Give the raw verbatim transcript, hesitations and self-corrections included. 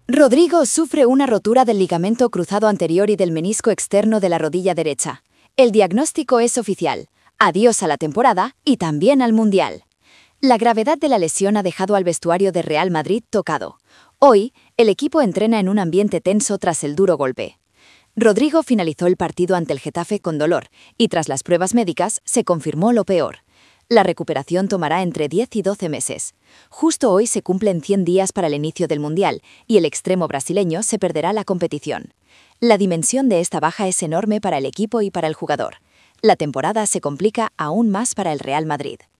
Rodrigo sufre una rotura del ligamento cruzado anterior y del menisco externo de la rodilla derecha. El diagnóstico es oficial. Adiós a la temporada y también al Mundial. La gravedad de la lesión ha dejado al vestuario de Real Madrid tocado. Hoy, el equipo entrena en un ambiente tenso tras el duro golpe. Rodrigo finalizó el partido ante el Getafe con dolor y tras las pruebas médicas se confirmó lo peor. La recuperación tomará entre diez y doce meses. Justo hoy se cumplen cien días para el inicio del Mundial y el extremo brasileño se perderá la competición. La dimensión de esta baja es enorme para el equipo y para el jugador. La temporada se complica aún más para el Real Madrid.